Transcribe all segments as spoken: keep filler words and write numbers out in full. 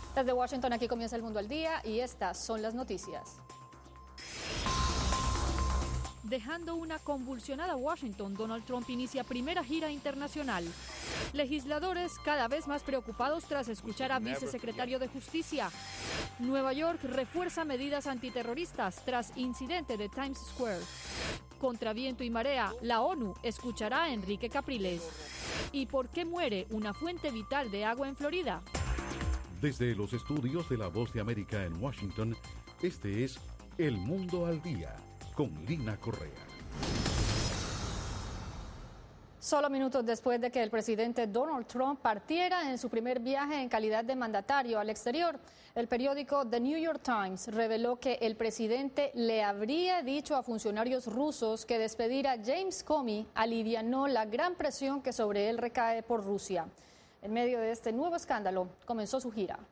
Desde Washington, aquí comienza El Mundo al Día y estas son las noticias. Dejando una convulsionada Washington, Donald Trump inicia primera gira internacional. Legisladores cada vez más preocupados tras escuchar a vicesecretario de Justicia. Nueva York refuerza medidas antiterroristas tras incidente de Times Square. Contra viento y marea, la ONU escuchará a Enrique Capriles. ¿Y por qué muere una fuente vital de agua en Florida? Desde los estudios de La Voz de América en Washington, este es El Mundo al Día, con Lina Correa. Solo minutos después de que el presidente Donald Trump partiera en su primer viaje en calidad de mandatario al exterior, el periódico The New York Times reveló que el presidente le habría dicho a funcionarios rusos que despedir a James Comey alivianó la gran presión que sobre él recae por Rusia. En medio de este nuevo escándalo, comenzó su gira.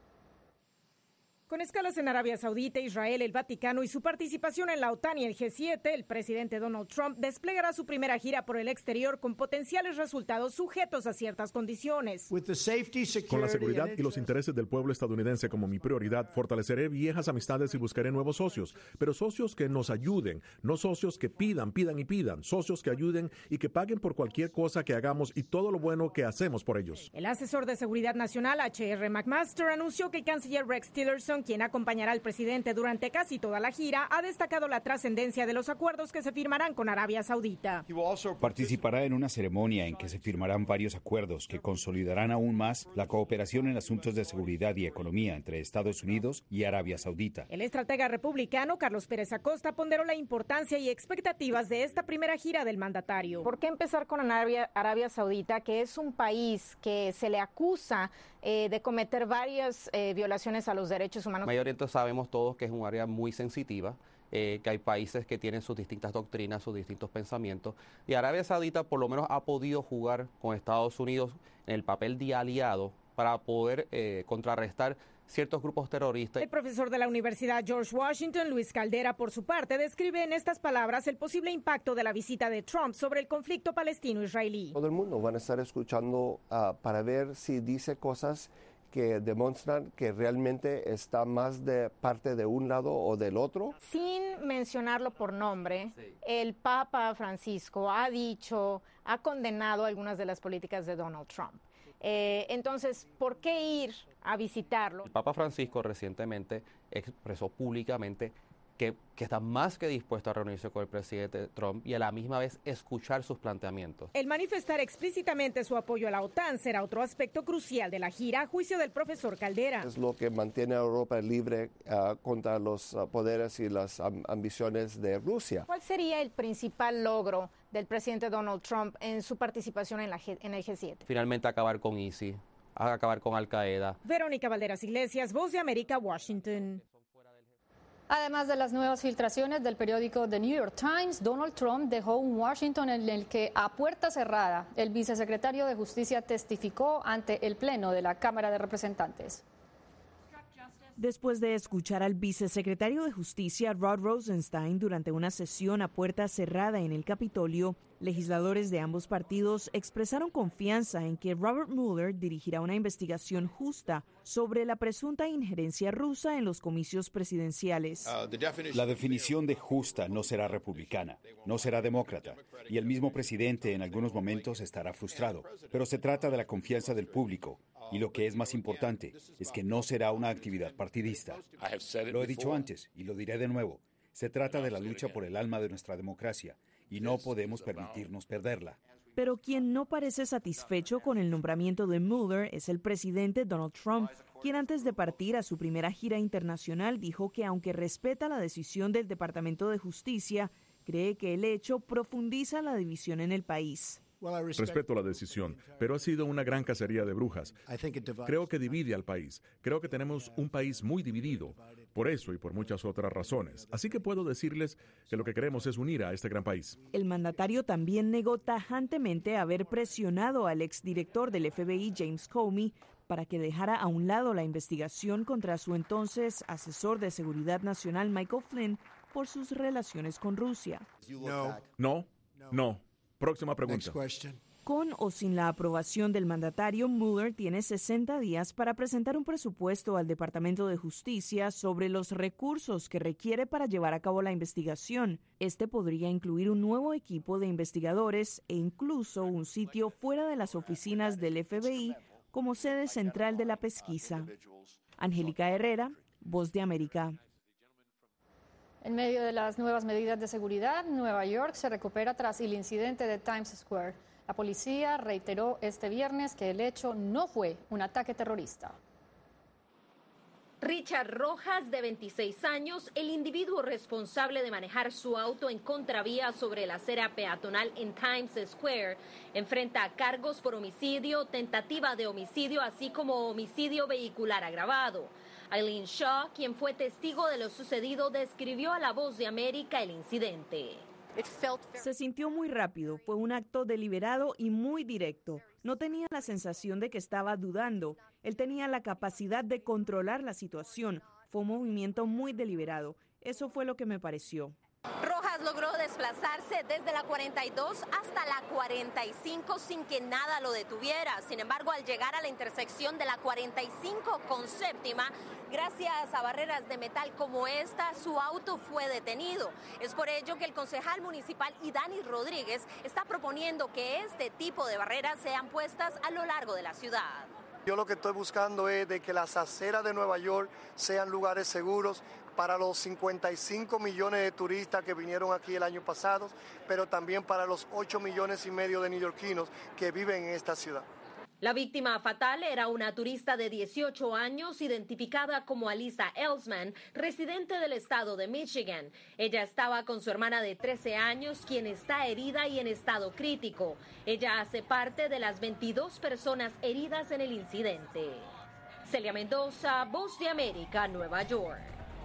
Con escalas en Arabia Saudita, Israel, el Vaticano y su participación en la OTAN y el G siete, el presidente Donald Trump desplegará su primera gira por el exterior con potenciales resultados sujetos a ciertas condiciones. Con la seguridad y los intereses del pueblo estadounidense como mi prioridad, fortaleceré viejas amistades y buscaré nuevos socios, pero socios que nos ayuden, no socios que pidan, pidan y pidan, socios que ayuden y que paguen por cualquier cosa que hagamos y todo lo bueno que hacemos por ellos. El asesor de seguridad nacional, H R McMaster, anunció que el canciller Rex Tillerson, quien acompañará al presidente durante casi toda la gira, ha destacado la trascendencia de los acuerdos que se firmarán con Arabia Saudita. Participará en una ceremonia en que se firmarán varios acuerdos que consolidarán aún más la cooperación en asuntos de seguridad y economía entre Estados Unidos y Arabia Saudita. El estratega republicano Carlos Pérez Acosta ponderó la importancia y expectativas de esta primera gira del mandatario. ¿Por qué empezar con Arabia, Arabia Saudita, que es un país que se le acusa eh, de cometer varias eh, violaciones a los derechos humanos? Medio Oriente sabemos todos que es un área muy sensitiva, eh, que hay países que tienen sus distintas doctrinas, sus distintos pensamientos, y Arabia Saudita por lo menos ha podido jugar con Estados Unidos en el papel de aliado para poder eh, contrarrestar ciertos grupos terroristas. El profesor de la Universidad George Washington, Luis Caldera, por su parte, describe en estas palabras el posible impacto de la visita de Trump sobre el conflicto palestino-israelí. Todo el mundo van a estar escuchando uh, para ver si dice cosas que demuestran que realmente está más de parte de un lado o del otro. Sin mencionarlo por nombre, sí. El Papa Francisco ha dicho, ha condenado algunas de las políticas de Donald Trump. Eh, entonces, ¿por qué ir a visitarlo? El Papa Francisco recientemente expresó públicamente que, que está más que dispuesto a reunirse con el presidente Trump y a la misma vez escuchar sus planteamientos. El manifestar explícitamente su apoyo a la OTAN será otro aspecto crucial de la gira, a juicio del profesor Caldera. Es lo que mantiene a Europa libre uh, contra los uh, poderes y las um, ambiciones de Rusia. ¿Cuál sería el principal logro del presidente Donald Trump en su participación en, la G en el G siete? Finalmente acabar con ISIS, acabar con Al Qaeda. Verónica Valderas Iglesias, Voz de América, Washington. Además de las nuevas filtraciones del periódico The New York Times, Donald Trump dejó un Washington en el que, a puerta cerrada, el vicesecretario de Justicia testificó ante el Pleno de la Cámara de Representantes. Después de escuchar al vicesecretario de Justicia, Rod Rosenstein, durante una sesión a puerta cerrada en el Capitolio, legisladores de ambos partidos expresaron confianza en que Robert Mueller dirigirá una investigación justa sobre la presunta injerencia rusa en los comicios presidenciales. La definición de justa no será republicana, no será demócrata, y el mismo presidente en algunos momentos estará frustrado, pero se trata de la confianza del público. Y lo que es más importante es que no será una actividad partidista. Lo he dicho antes y lo diré de nuevo. Se trata de la lucha por el alma de nuestra democracia y no podemos permitirnos perderla. Pero quien no parece satisfecho con el nombramiento de Mueller es el presidente Donald Trump, quien antes de partir a su primera gira internacional dijo que aunque respeta la decisión del Departamento de Justicia, cree que el hecho profundiza la división en el país. Respeto la decisión, pero ha sido una gran cacería de brujas. Creo que divide al país. Creo que tenemos un país muy dividido, por eso y por muchas otras razones. Así que puedo decirles que lo que queremos es unir a este gran país. El mandatario también negó tajantemente haber presionado al exdirector del F B I, James Comey, para que dejara a un lado la investigación contra su entonces asesor de seguridad nacional, Michael Flynn, por sus relaciones con Rusia. No, no. Próxima pregunta. Con o sin la aprobación del mandatario, Mueller tiene sesenta días para presentar un presupuesto al Departamento de Justicia sobre los recursos que requiere para llevar a cabo la investigación. Este podría incluir un nuevo equipo de investigadores e incluso un sitio fuera de las oficinas del F B I como sede central de la pesquisa. Angélica Herrera, Voz de América. En medio de las nuevas medidas de seguridad, Nueva York se recupera tras el incidente de Times Square. La policía reiteró este viernes que el hecho no fue un ataque terrorista. Richard Rojas, de veintiséis años, el individuo responsable de manejar su auto en contravía sobre la acera peatonal en Times Square, enfrenta cargos por homicidio, tentativa de homicidio, así como homicidio vehicular agravado. Eileen Shaw, quien fue testigo de lo sucedido, describió a La Voz de América el incidente. Se sintió muy rápido, fue un acto deliberado y muy directo. No tenía la sensación de que estaba dudando. Él tenía la capacidad de controlar la situación. Fue un movimiento muy deliberado. Eso fue lo que me pareció. Rojas logró desplazarse desde la cuarenta y dos hasta la cuarenta y cinco sin que nada lo detuviera. Sin embargo, al llegar a la intersección de la cuarenta y cinco con séptima, gracias a barreras de metal como esta, su auto fue detenido. Es por ello que el concejal municipal Idani Rodríguez está proponiendo que este tipo de barreras sean puestas a lo largo de la ciudad. Yo lo que estoy buscando es de que las aceras de Nueva York sean lugares seguros para los cincuenta y cinco millones de turistas que vinieron aquí el año pasado, pero también para los ocho millones y medio de neoyorquinos que viven en esta ciudad. La víctima fatal era una turista de dieciocho años identificada como Alisa Ellsman, residente del estado de Michigan. Ella estaba con su hermana de trece años, quien está herida y en estado crítico. Ella hace parte de las veintidós personas heridas en el incidente. Celia Mendoza, Voz de América, Nueva York.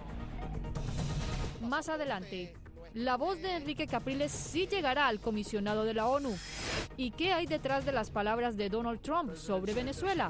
Más adelante, la voz de Enrique Capriles sí llegará al comisionado de la ONU. ¿Y qué hay detrás de las palabras de Donald Trump sobre Venezuela?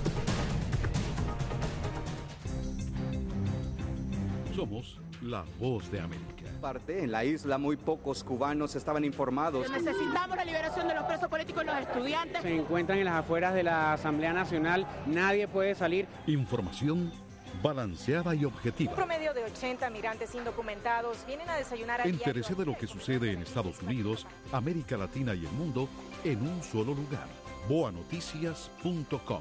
Somos la Voz de América. Parte en la isla muy pocos cubanos estaban informados. Necesitamos la liberación de los presos políticos y los estudiantes. Se encuentran en las afueras de la Asamblea Nacional, nadie puede salir. Información balanceada y objetiva. Un promedio de ochenta migrantes indocumentados vienen a desayunar a Entérese de lo que sucede en Estados Unidos, América Latina y el mundo en un solo lugar. boa noticias punto com.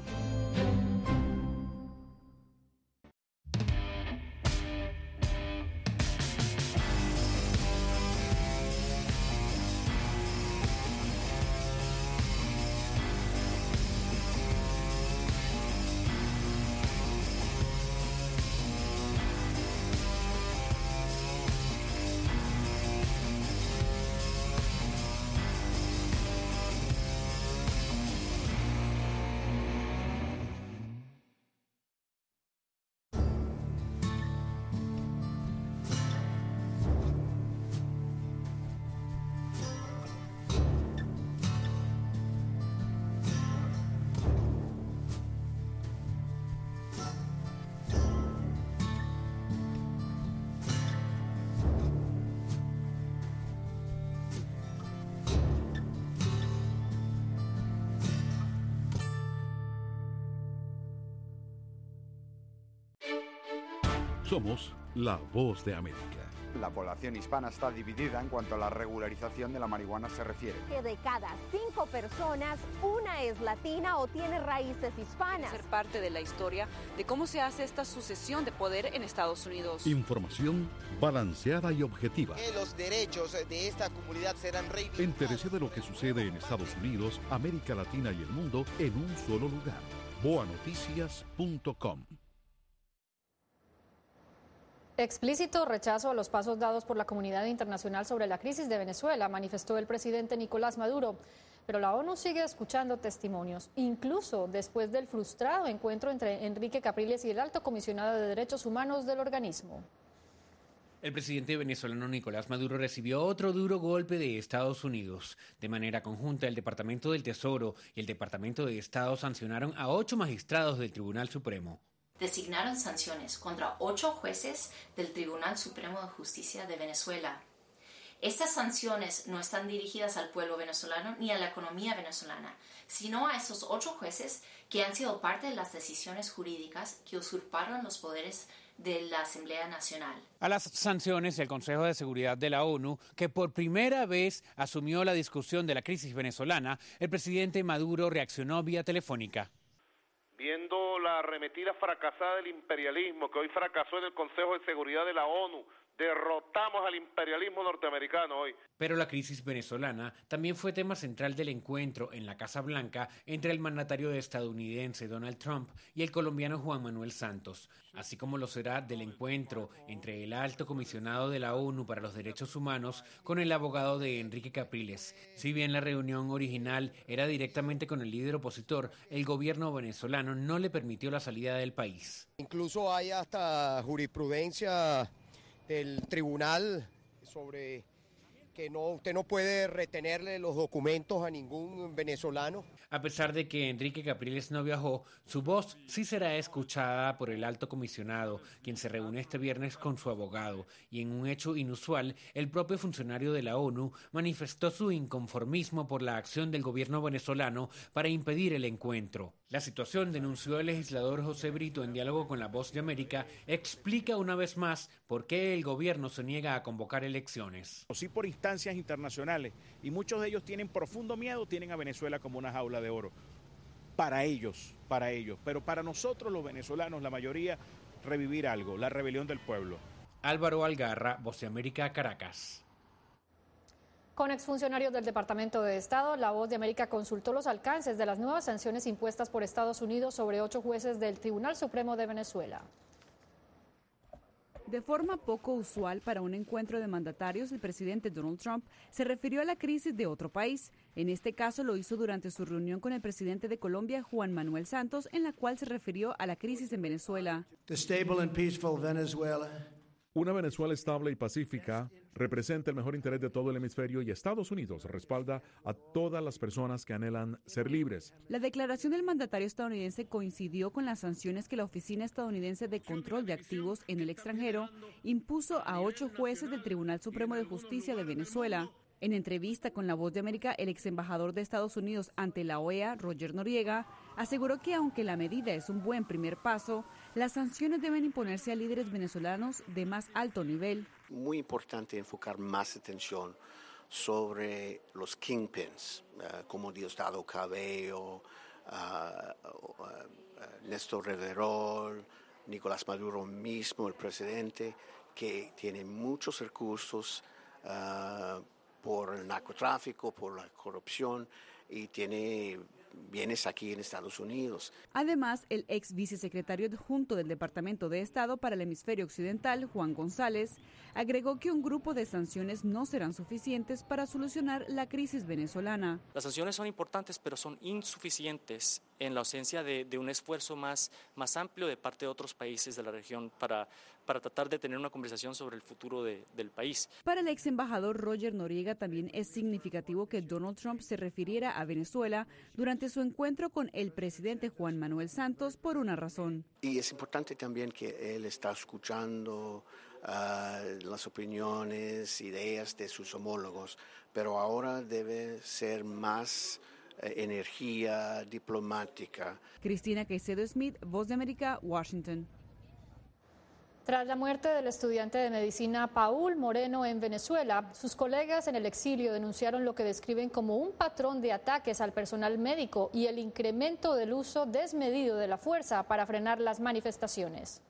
Somos la Voz de América. La población hispana está dividida en cuanto a la regularización de la marihuana se refiere. Que de cada cinco personas, una es latina o tiene raíces hispanas. Ser parte de la historia de cómo se hace esta sucesión de poder en Estados Unidos. Información balanceada y objetiva. Que los derechos de esta comunidad serán reivindicados. Entérese de lo que sucede en Estados Unidos, América Latina y el mundo en un solo lugar. boa noticias punto com. Explícito rechazo a los pasos dados por la comunidad internacional sobre la crisis de Venezuela, manifestó el presidente Nicolás Maduro. Pero la ONU sigue escuchando testimonios, incluso después del frustrado encuentro entre Enrique Capriles y el alto comisionado de Derechos Humanos del organismo. El presidente venezolano Nicolás Maduro recibió otro duro golpe de Estados Unidos. De manera conjunta, el Departamento del Tesoro y el Departamento de Estado sancionaron a ocho magistrados del Tribunal Supremo. Designaron sanciones contra ocho jueces del Tribunal Supremo de Justicia de Venezuela. Estas sanciones no están dirigidas al pueblo venezolano ni a la economía venezolana, sino a esos ocho jueces que han sido parte de las decisiones jurídicas que usurparon los poderes de la Asamblea Nacional. A las sanciones, el Consejo de Seguridad de la ONU, que por primera vez asumió la discusión de la crisis venezolana, el presidente Maduro reaccionó vía telefónica. Viendo la arremetida fracasada del imperialismo, que hoy fracasó en el Consejo de Seguridad de la ONU, derrotamos al imperialismo norteamericano hoy. Pero la crisis venezolana también fue tema central del encuentro en la Casa Blanca entre el mandatario estadounidense Donald Trump y el colombiano Juan Manuel Santos, así como lo será del encuentro entre el alto comisionado de la ONU para los Derechos Humanos con el abogado de Enrique Capriles. Si bien la reunión original era directamente con el líder opositor, el gobierno venezolano no le permitió la salida del país. Incluso hay hasta jurisprudencia del tribunal sobre que no, usted no puede retenerle los documentos a ningún venezolano. A pesar de que Enrique Capriles no viajó, su voz sí será escuchada por el alto comisionado, quien se reúne este viernes con su abogado. Y en un hecho inusual, el propio funcionario de la ONU manifestó su inconformismo por la acción del gobierno venezolano para impedir el encuentro. La situación, denunció el legislador José Brito en diálogo con La Voz de América, explica una vez más por qué el gobierno se niega a convocar elecciones. Sí, por instancias internacionales, y muchos de ellos tienen profundo miedo, tienen a Venezuela como una jaula de oro. Para ellos, para ellos, pero para nosotros los venezolanos, la mayoría, revivir algo, la rebelión del pueblo. Álvaro Algarra, Voz de América, Caracas. Con exfuncionarios del Departamento de Estado, La Voz de América consultó los alcances de las nuevas sanciones impuestas por Estados Unidos sobre ocho jueces del Tribunal Supremo de Venezuela. De forma poco usual para un encuentro de mandatarios, el presidente Donald Trump se refirió a la crisis de otro país. En este caso lo hizo durante su reunión con el presidente de Colombia, Juan Manuel Santos, en la cual se refirió a la crisis en Venezuela. The stable and peaceful Venezuela. Una Venezuela estable y pacífica representa el mejor interés de todo el hemisferio y Estados Unidos respalda a todas las personas que anhelan ser libres. La declaración del mandatario estadounidense coincidió con las sanciones que la Oficina Estadounidense de Control de Activos en el Extranjero impuso a ocho jueces del Tribunal Supremo de Justicia de Venezuela. En entrevista con La Voz de América, el ex embajador de Estados Unidos ante la O E A, Roger Noriega, aseguró que aunque la medida es un buen primer paso, las sanciones deben imponerse a líderes venezolanos de más alto nivel. Muy importante enfocar más atención sobre los kingpins, uh, como Diosdado Cabello, uh, uh, uh, Néstor Reverol, Nicolás Maduro mismo, el presidente, que tiene muchos recursos uh, por el narcotráfico, por la corrupción y tiene bienes aquí en Estados Unidos. Además, el ex vicesecretario adjunto del Departamento de Estado para el Hemisferio Occidental, Juan González, agregó que un grupo de sanciones no serán suficientes para solucionar la crisis venezolana. Las sanciones son importantes, pero son insuficientes en la ausencia de, de un esfuerzo más, más amplio de parte de otros países de la región para, para tratar de tener una conversación sobre el futuro de, del país. Para el ex embajador Roger Noriega también es significativo que Donald Trump se refiriera a Venezuela durante su encuentro con el presidente Juan Manuel Santos por una razón. Y es importante también que él está escuchando uh, las opiniones, ideas de sus homólogos, pero ahora debe ser más energía diplomática. Cristina Caicedo Smith, Voz de América, Washington. Tras la muerte del estudiante de medicina Paul Moreno en Venezuela, sus colegas en el exilio denunciaron lo que describen como un patrón de ataques al personal médico y el incremento del uso desmedido de la fuerza para frenar las manifestaciones.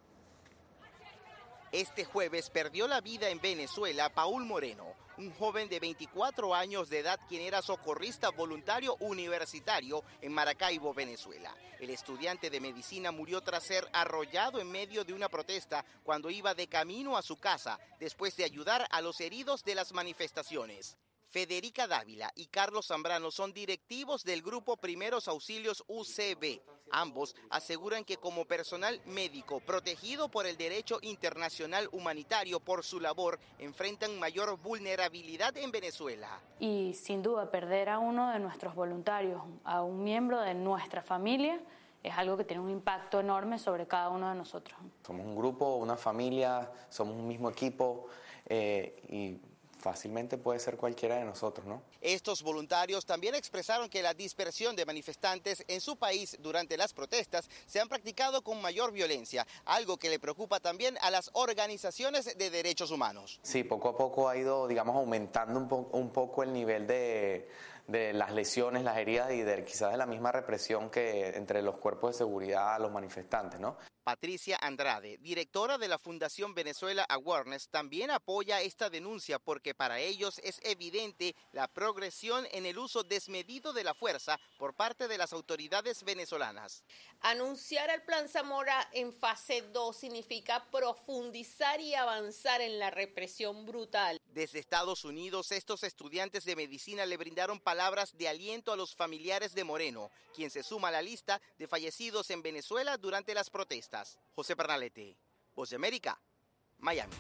Este jueves perdió la vida en Venezuela Paul Moreno, un joven de veinticuatro años de edad quien era socorrista voluntario universitario en Maracaibo, Venezuela. El estudiante de medicina murió tras ser arrollado en medio de una protesta cuando iba de camino a su casa después de ayudar a los heridos de las manifestaciones. Federica Dávila y Carlos Zambrano son directivos del Grupo Primeros Auxilios U C B. Ambos aseguran que como personal médico protegido por el derecho internacional humanitario por su labor, enfrentan mayor vulnerabilidad en Venezuela. Y sin duda perder a uno de nuestros voluntarios, a un miembro de nuestra familia, es algo que tiene un impacto enorme sobre cada uno de nosotros. Somos un grupo, una familia, somos un mismo equipo eh, y fácilmente puede ser cualquiera de nosotros, ¿no? Estos voluntarios también expresaron que la dispersión de manifestantes en su país durante las protestas se han practicado con mayor violencia, algo que le preocupa también a las organizaciones de derechos humanos. Sí, poco a poco ha ido, digamos, aumentando un, po- un poco el nivel de, de las lesiones, las heridas y de, quizás de la misma represión que entre los cuerpos de seguridad a los manifestantes, ¿no? Patricia Andrade, directora de la Fundación Venezuela Awareness, también apoya esta denuncia porque para ellos es evidente la progresión en el uso desmedido de la fuerza por parte de las autoridades venezolanas. Anunciar el Plan Zamora en fase dos significa profundizar y avanzar en la represión brutal. Desde Estados Unidos, estos estudiantes de medicina le brindaron palabras de aliento a los familiares de Moreno, quien se suma a la lista de fallecidos en Venezuela durante las protestas. José Pernalete, Voz de América, Miami.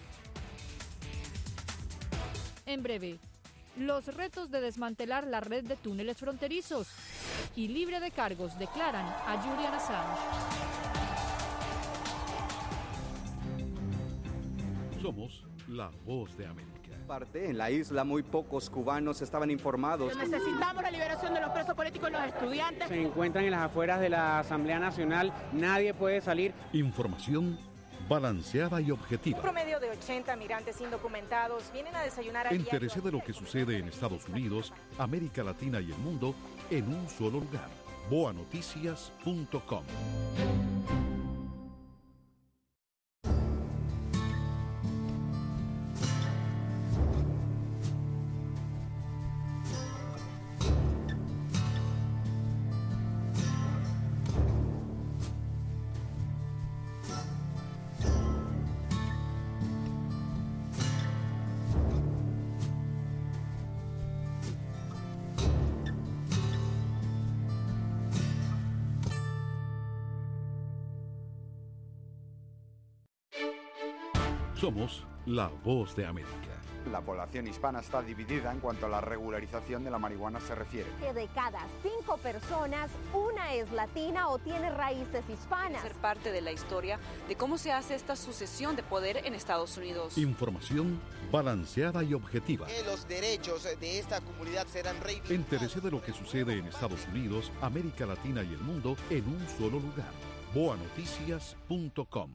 En breve, los retos de desmantelar la red de túneles fronterizos y libre de cargos declaran a Julian Assange. Somos la Voz de América. En la isla muy pocos cubanos estaban informados. Necesitamos la liberación de los presos políticos y los estudiantes. Se encuentran en las afueras de la Asamblea Nacional, nadie puede salir. Información balanceada y objetiva. Un promedio de ochenta migrantes indocumentados vienen a desayunar a Entérese de lo que sucede en Estados Unidos, América Latina y el mundo en un solo lugar. boa noticias punto com. Somos la Voz de América. La población hispana está dividida en cuanto a la regularización de la marihuana se refiere. Que de cada cinco personas, una es latina o tiene raíces hispanas. Ser parte de la historia de cómo se hace esta sucesión de poder en Estados Unidos. Información balanceada y objetiva. Que los derechos de esta comunidad serán reivindicados. Entérese de lo que sucede en Estados Unidos, América Latina y el mundo en un solo lugar. boa noticias punto com.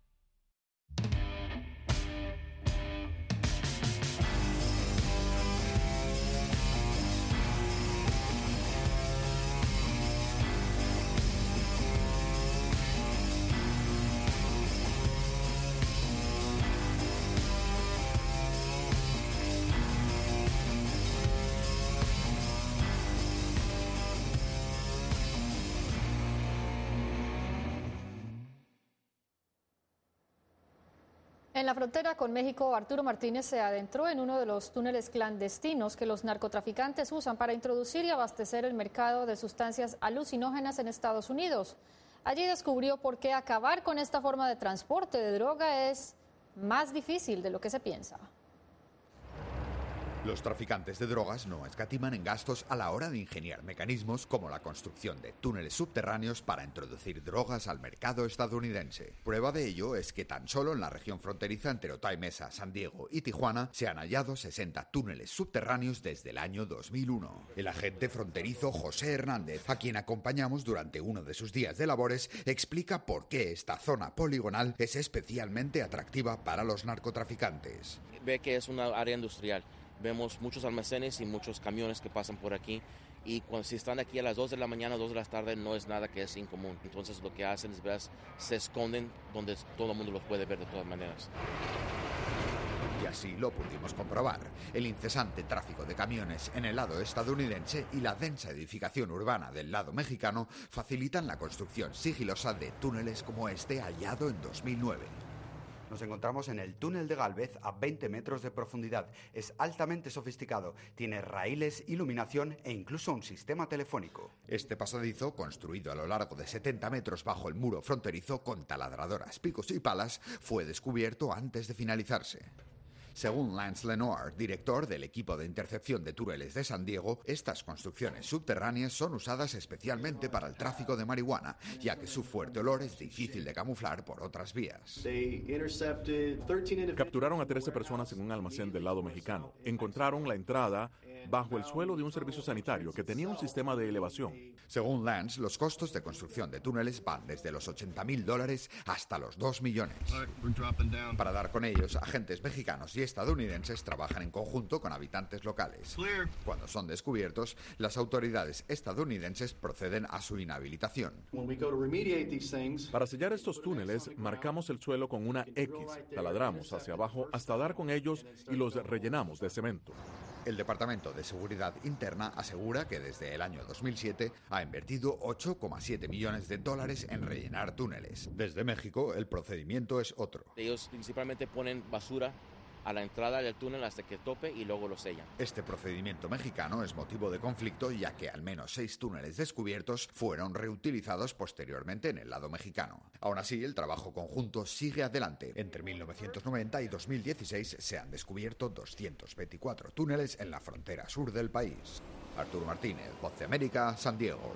En la frontera con México, Arturo Martínez se adentró en uno de los túneles clandestinos que los narcotraficantes usan para introducir y abastecer el mercado de sustancias alucinógenas en Estados Unidos. Allí descubrió por qué acabar con esta forma de transporte de droga es más difícil de lo que se piensa. Los traficantes de drogas no escatiman en gastos a la hora de ingeniar mecanismos como la construcción de túneles subterráneos para introducir drogas al mercado estadounidense. Prueba de ello es que tan solo en la región fronteriza entre Otay Mesa, San Diego y Tijuana se han hallado sesenta túneles subterráneos desde el año dos mil uno. El agente fronterizo José Hernández, a quien acompañamos durante uno de sus días de labores, explica por qué esta zona poligonal es especialmente atractiva para los narcotraficantes. Ve que es una área industrial. Vemos muchos almacenes y muchos camiones que pasan por aquí y cuando si están aquí a las dos de la mañana, dos de la tarde, no es nada que es incomún. Entonces lo que hacen es, ¿verdad?, se esconden donde todo el mundo los puede ver de todas maneras. Y así lo pudimos comprobar. El incesante tráfico de camiones en el lado estadounidense y la densa edificación urbana del lado mexicano facilitan la construcción sigilosa de túneles como este hallado en dos mil nueve. Nos encontramos en el túnel de Gálvez a veinte metros de profundidad. Es altamente sofisticado, tiene raíles, iluminación e incluso un sistema telefónico. Este pasadizo, construido a lo largo de setenta metros bajo el muro fronterizo con taladradoras, picos y palas, fue descubierto antes de finalizarse. Según Lance Lenoir, director del equipo de intercepción de túneles de San Diego, estas construcciones subterráneas son usadas especialmente para el tráfico de marihuana, ya que su fuerte olor es difícil de camuflar por otras vías. Capturaron a trece personas en un almacén del lado mexicano. Encontraron la entrada bajo el suelo de un servicio sanitario que tenía un sistema de elevación. Según Lance, los costos de construcción de túneles van desde los ochenta mil dólares hasta los dos millones. Para dar con ellos, agentes mexicanos y estadounidenses trabajan en conjunto con habitantes locales. Cuando son descubiertos, las autoridades estadounidenses proceden a su inhabilitación. Para sellar estos túneles, marcamos el suelo con una X, taladramos hacia abajo hasta dar con ellos y los rellenamos de cemento. El Departamento de Seguridad Interna asegura que desde el año dos mil siete ha invertido ocho coma siete millones de dólares en rellenar túneles. Desde México, el procedimiento es otro. Ellos principalmente ponen basura a la entrada del túnel hasta que tope y luego lo sellan. Este procedimiento mexicano es motivo de conflicto, ya que al menos seis túneles descubiertos fueron reutilizados posteriormente en el lado mexicano. Aún así, el trabajo conjunto sigue adelante. Entre mil novecientos noventa y dos mil dieciséis se han descubierto doscientos veinticuatro túneles en la frontera sur del país. Arturo Martínez, Voz de América, San Diego.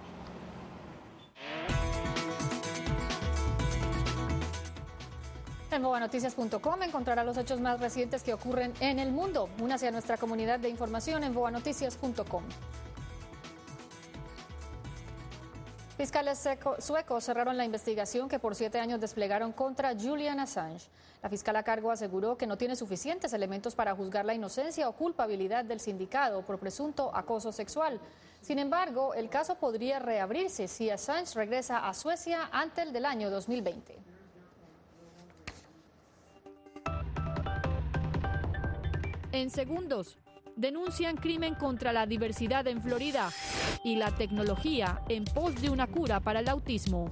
En boa noticias punto com encontrará los hechos más recientes que ocurren en el mundo. Únase a nuestra comunidad de información en boa noticias punto com. Fiscales suecos cerraron la investigación que por siete años desplegaron contra Julian Assange. La fiscal a cargo aseguró que no tiene suficientes elementos para juzgar la inocencia o culpabilidad del sindicado por presunto acoso sexual. Sin embargo, el caso podría reabrirse si Assange regresa a Suecia antes del año dos mil veinte. En segundos, denuncian crimen contra la diversidad en Florida y la tecnología en pos de una cura para el autismo.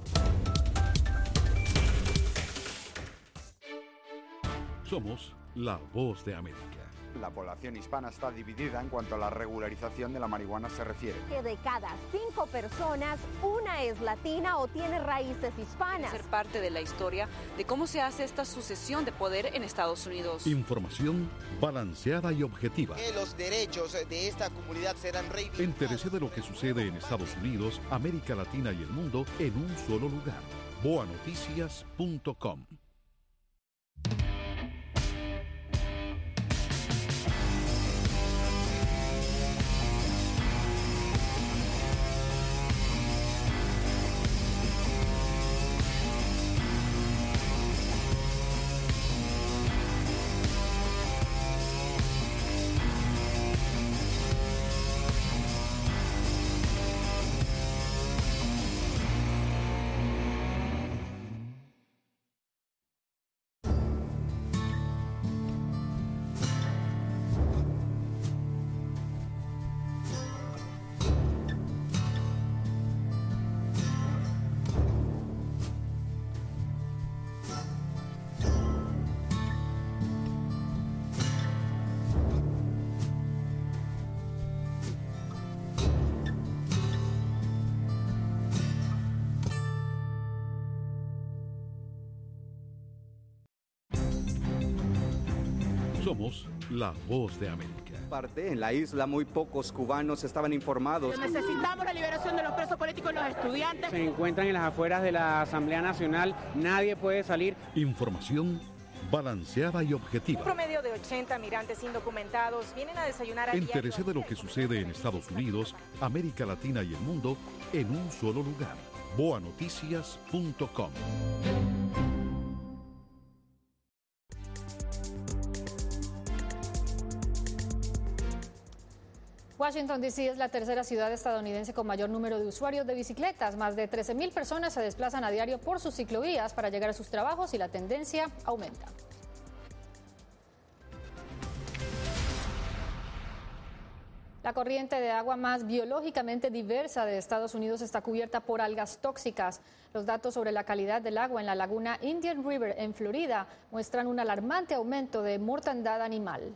Somos la Voz de América. La población hispana está dividida en cuanto a la regularización de la marihuana se refiere. Que de cada cinco personas, una es latina o tiene raíces hispanas. Ser parte de la historia de cómo se hace esta sucesión de poder en Estados Unidos. Información balanceada y objetiva. Que los derechos de esta comunidad serán reivindicados. Entérese de lo que sucede en Estados Unidos, América Latina y el mundo en un solo lugar. boa noticias punto com. Somos la Voz de América. Parte en la isla, muy pocos cubanos estaban informados. Necesitamos la liberación de los presos políticos y los estudiantes. Se encuentran en las afueras de la Asamblea Nacional. Nadie puede salir. Información balanceada y objetiva. Un promedio de ochenta migrantes indocumentados vienen a desayunar a Entérese de lo que sucede en Estados Unidos, América Latina y el mundo en un solo lugar. boa noticias punto com. Washington, D C es la tercera ciudad estadounidense con mayor número de usuarios de bicicletas. Más de trece mil personas se desplazan a diario por sus ciclovías para llegar a sus trabajos y la tendencia aumenta. La corriente de agua más biológicamente diversa de Estados Unidos está cubierta por algas tóxicas. Los datos sobre la calidad del agua en la laguna Indian River en Florida muestran un alarmante aumento de mortandad animal.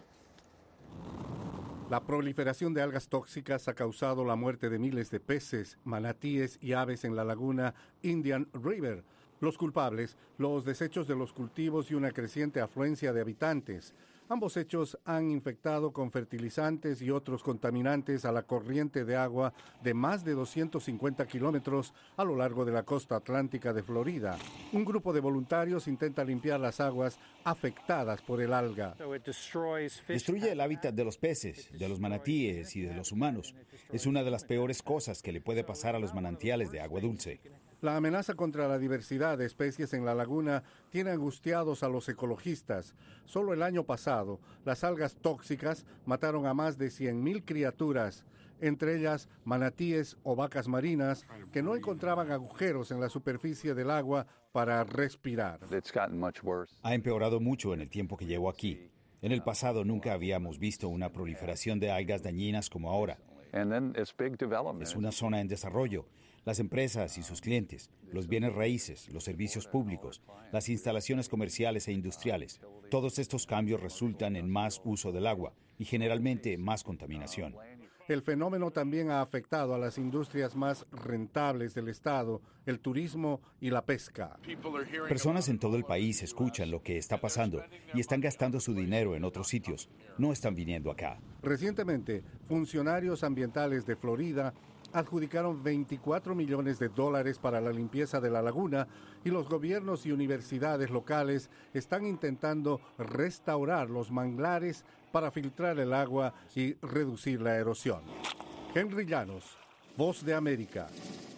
La proliferación de algas tóxicas ha causado la muerte de miles de peces, manatíes y aves en la laguna Indian River, Los culpables, los desechos de los cultivos y una creciente afluencia de habitantes. Ambos hechos han infectado con fertilizantes y otros contaminantes a la corriente de agua de más de doscientos cincuenta kilómetros a lo largo de la costa atlántica de Florida. Un grupo de voluntarios intenta limpiar las aguas afectadas por el alga. Destruye el hábitat de los peces, de los manatíes y de los humanos. Es una de las peores cosas que le puede pasar a los manantiales de agua dulce. La amenaza contra la diversidad de especies en la laguna tiene angustiados a los ecologistas. Solo el año pasado, las algas tóxicas mataron a más de cien mil criaturas, entre ellas manatíes o vacas marinas que no encontraban agujeros en la superficie del agua para respirar. Ha empeorado mucho en el tiempo que llevo aquí. En el pasado nunca habíamos visto una proliferación de algas dañinas como ahora. Es una zona en desarrollo. Las empresas y sus clientes, los bienes raíces, los servicios públicos, las instalaciones comerciales e industriales, todos estos cambios resultan en más uso del agua y generalmente más contaminación. El fenómeno también ha afectado a las industrias más rentables del estado, el turismo y la pesca. Personas en todo el país escuchan lo que está pasando y están gastando su dinero en otros sitios. No están viniendo acá. Recientemente, funcionarios ambientales de Florida adjudicaron veinticuatro millones de dólares para la limpieza de la laguna y los gobiernos y universidades locales están intentando restaurar los manglares para filtrar el agua y reducir la erosión. Henry Llanos, Voz de América.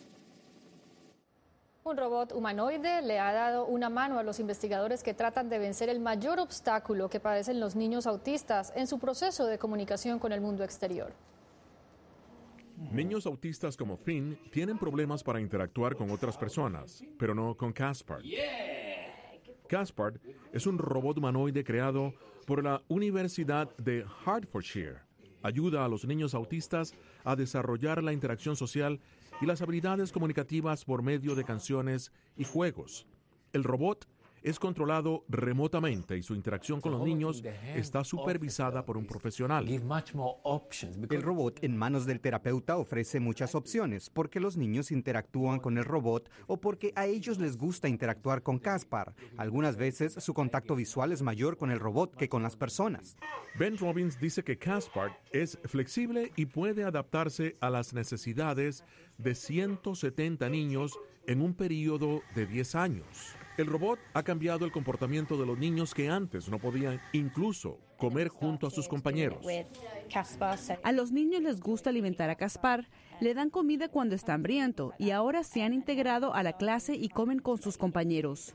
Un robot humanoide le ha dado una mano a los investigadores que tratan de vencer el mayor obstáculo que padecen los niños autistas en su proceso de comunicación con el mundo exterior. Niños autistas como Finn tienen problemas para interactuar con otras personas, pero no con Caspar. Caspar es un robot humanoide creado por la Universidad de Hertfordshire. Ayuda a los niños autistas a desarrollar la interacción social y las habilidades comunicativas por medio de canciones y juegos. El robot es controlado remotamente y su interacción con los niños está supervisada por un profesional. El robot en manos del terapeuta ofrece muchas opciones porque los niños interactúan con el robot o porque a ellos les gusta interactuar con Caspar. Algunas veces su contacto visual es mayor con el robot que con las personas. Ben Robbins dice que Caspar es flexible y puede adaptarse a las necesidades de ciento setenta niños en un periodo de diez años. El robot ha cambiado el comportamiento de los niños que antes no podían incluso comer junto a sus compañeros. A los niños les gusta alimentar a Caspar, le dan comida cuando está hambriento y ahora se han integrado a la clase y comen con sus compañeros.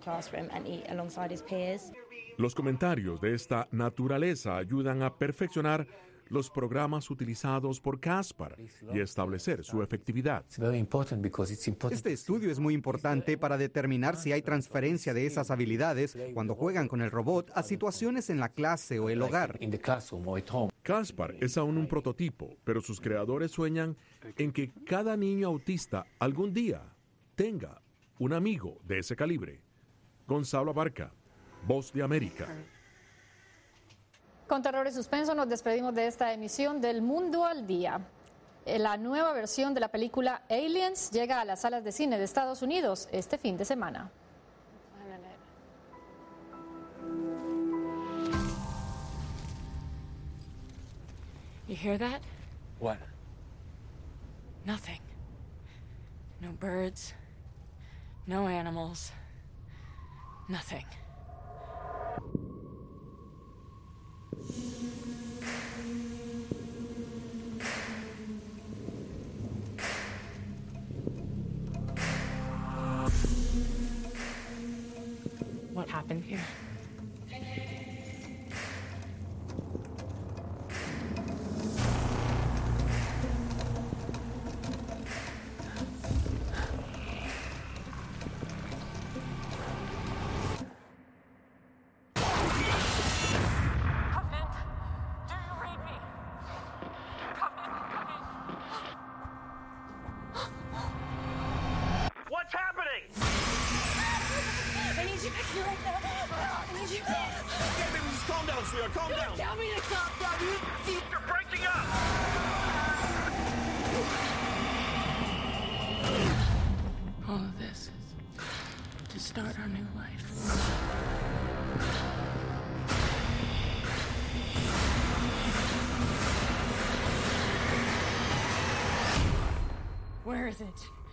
Los comentarios de esta naturaleza ayudan a perfeccionar los programas utilizados por Caspar y establecer su efectividad. Este estudio es muy importante para determinar si hay transferencia de esas habilidades cuando juegan con el robot a situaciones en la clase o el hogar. Caspar es aún un prototipo, pero sus creadores sueñan en que cada niño autista algún día tenga un amigo de ese calibre. Gonzalo Abarca, Voz de América. Con terror y suspenso nos despedimos de esta emisión del Mundo al Día. La nueva versión de la película Aliens llega a las salas de cine de Estados Unidos este fin de semana. You hear that? What? Nothing. No birds. No animals. Nothing. What happened here? What's happening? I need you back here right now. I need you. Okay, baby, just calm down, sweetheart. Calm You down. tell me to calm down. You You're breaking up. All of this is to start our new life. Where is it?